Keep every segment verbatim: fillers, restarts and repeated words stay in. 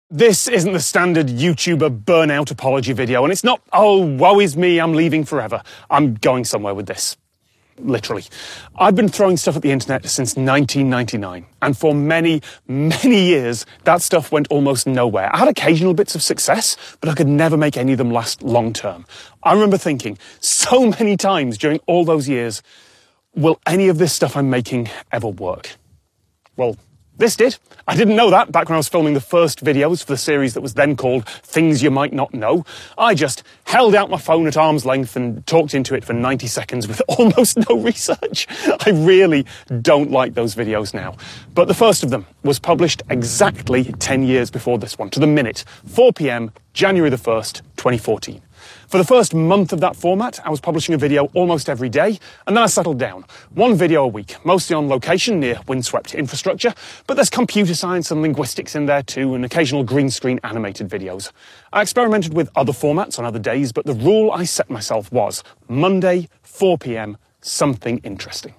This isn't the standard YouTuber burnout apology video, and it's not, oh, woe is me, I'm leaving forever. I'm going somewhere with this. Literally. I've been throwing stuff at the internet since nineteen ninety-nine, and for many, many years, that stuff went almost nowhere. I had occasional bits of success, but I could never make any of them last long term. I remember thinking so many times during all those years, will any of this stuff I'm making ever work? Well, this did. I didn't know that back when I was filming the first videos for the series that was then called Things You Might Not Know. I just held out my phone at arm's length and talked into it for ninety seconds with almost no research. I really don't like those videos now. But the first of them was published exactly ten years before this one, to the minute, four p m, January the first, twenty fourteen. For the first month of that format, I was publishing a video almost every day, and then I settled down. One video a week, mostly on location near windswept infrastructure, but there's computer science and linguistics in there too, and occasional green screen animated videos. I experimented with other formats on other days, but the rule I set myself was Monday, four p m, something interesting.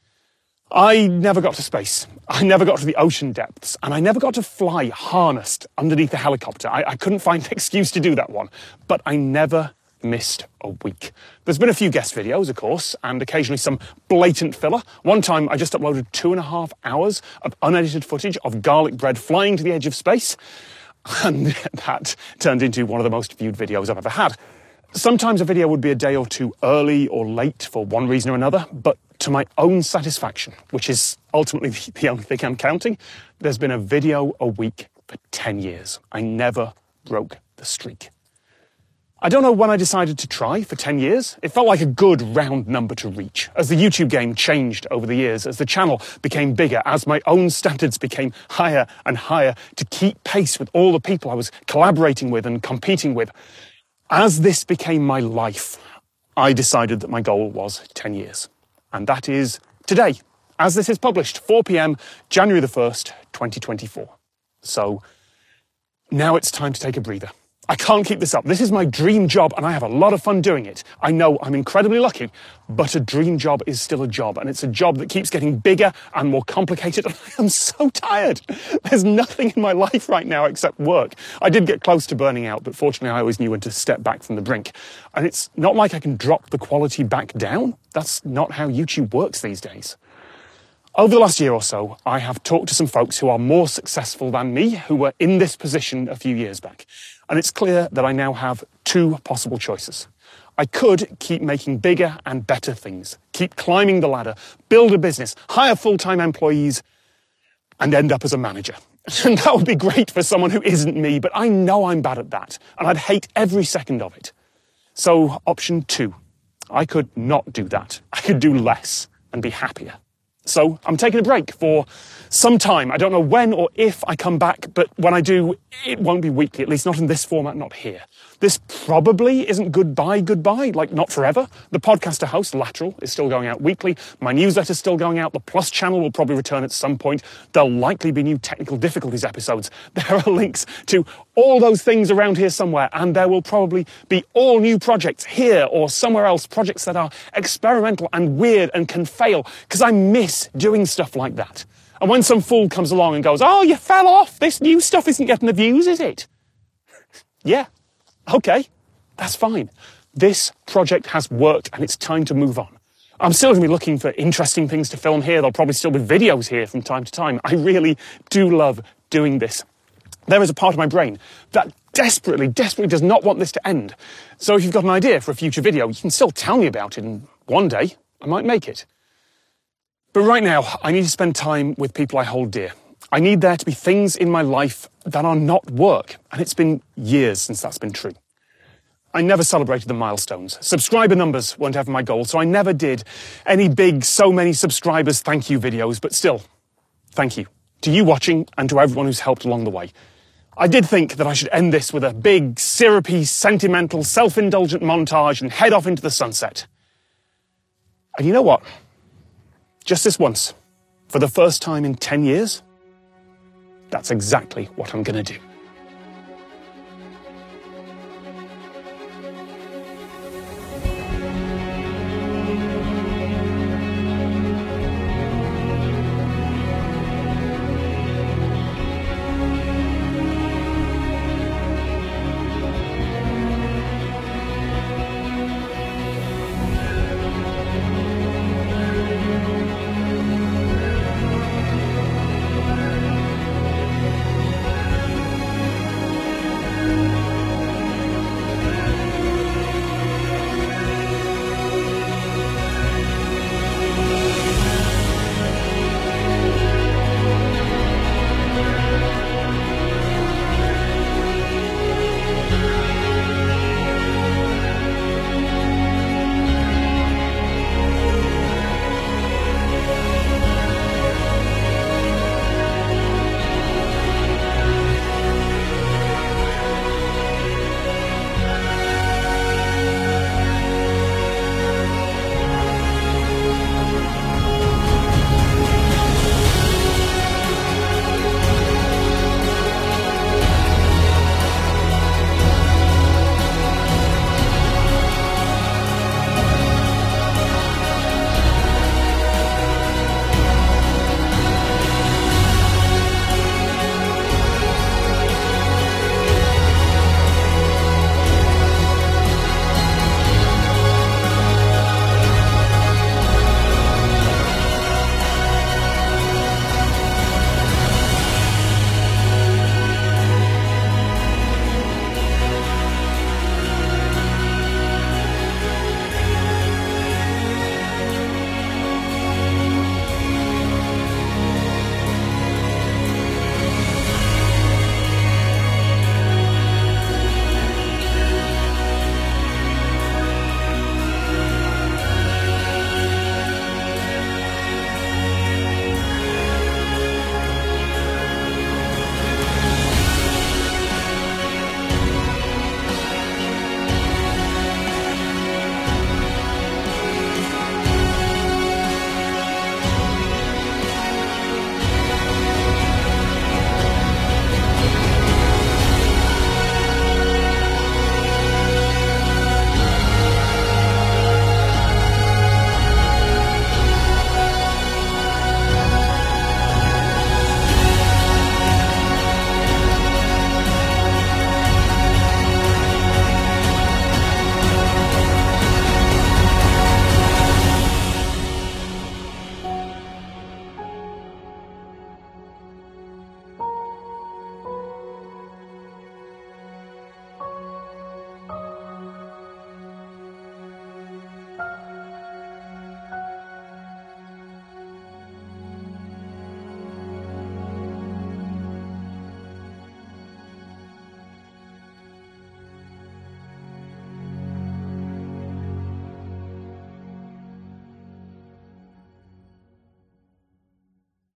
I never got to space. I never got to the ocean depths, and I never got to fly harnessed underneath a helicopter. I, I couldn't find an excuse to do that one, but I never missed a week. There's been a few guest videos, of course, and occasionally some blatant filler. One time I just uploaded two and a half hours of unedited footage of garlic bread flying to the edge of space, and that turned into one of the most viewed videos I've ever had. Sometimes a video would be a day or two early or late for one reason or another, but to my own satisfaction, which is ultimately the only thing I'm counting, there's been a video a week for ten years. I never broke the streak. I don't know when I decided to try for ten years. It felt like a good round number to reach. As the YouTube game changed over the years, as the channel became bigger, as my own standards became higher and higher to keep pace with all the people I was collaborating with and competing with, as this became my life, I decided that my goal was ten years. And that is today, as this is published, four p m, January the first, twenty twenty-four. So now it's time to take a breather. I can't keep this up. This is my dream job, and I have a lot of fun doing it. I know I'm incredibly lucky, but a dream job is still a job, and it's a job that keeps getting bigger and more complicated, and I am so tired. There's nothing in my life right now except work. I did get close to burning out, but fortunately I always knew when to step back from the brink. And it's not like I can drop the quality back down. That's not how YouTube works these days. Over the last year or so, I have talked to some folks who are more successful than me, who were in this position a few years back. And it's clear that I now have two possible choices. I could keep making bigger and better things, keep climbing the ladder, build a business, hire full-time employees, and end up as a manager. And that would be great for someone who isn't me, but I know I'm bad at that, and I'd hate every second of it. So, option two, I could not do that. I could do less and be happier. So I'm taking a break for some time. I don't know when or if I come back, but when I do, it won't be weekly, at least not in this format, not here. This probably isn't goodbye, goodbye, like not forever. The podcast I host, Lateral, is still going out weekly. My newsletter's still going out. The Plus channel will probably return at some point. There'll likely be new technical difficulties episodes. There are links to all those things around here somewhere, and there will probably be all new projects here or somewhere else, projects that are experimental and weird and can fail, because I miss doing stuff like that. And when some fool comes along and goes, oh, you fell off, this new stuff isn't getting the views, is it? Yeah, okay, that's fine. This project has worked and it's time to move on. I'm still going to be looking for interesting things to film here. There'll probably still be videos here from time to time. I really do love doing this. There is a part of my brain that desperately, desperately does not want this to end. So if you've got an idea for a future video, you can still tell me about it, and one day I might make it. But right now, I need to spend time with people I hold dear. I need there to be things in my life that are not work, and it's been years since that's been true. I never celebrated the milestones. Subscriber numbers weren't ever my goal, so I never did any big, so many subscribers thank you videos, but still, thank you to you watching and to everyone who's helped along the way. I did think that I should end this with a big, syrupy, sentimental, self-indulgent montage and head off into the sunset. And you know what? Just this once, for the first time in ten years, that's exactly what I'm going to do.